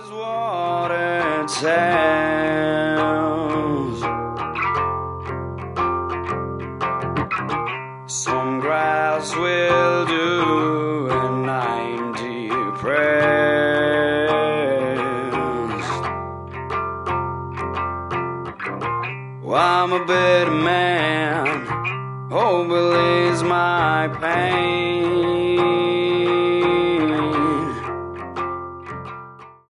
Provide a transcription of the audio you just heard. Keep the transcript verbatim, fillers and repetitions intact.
is what it sounds. Some grass will do, and I'm depressed. Well, I'm a bitter man, hope will ease my pain.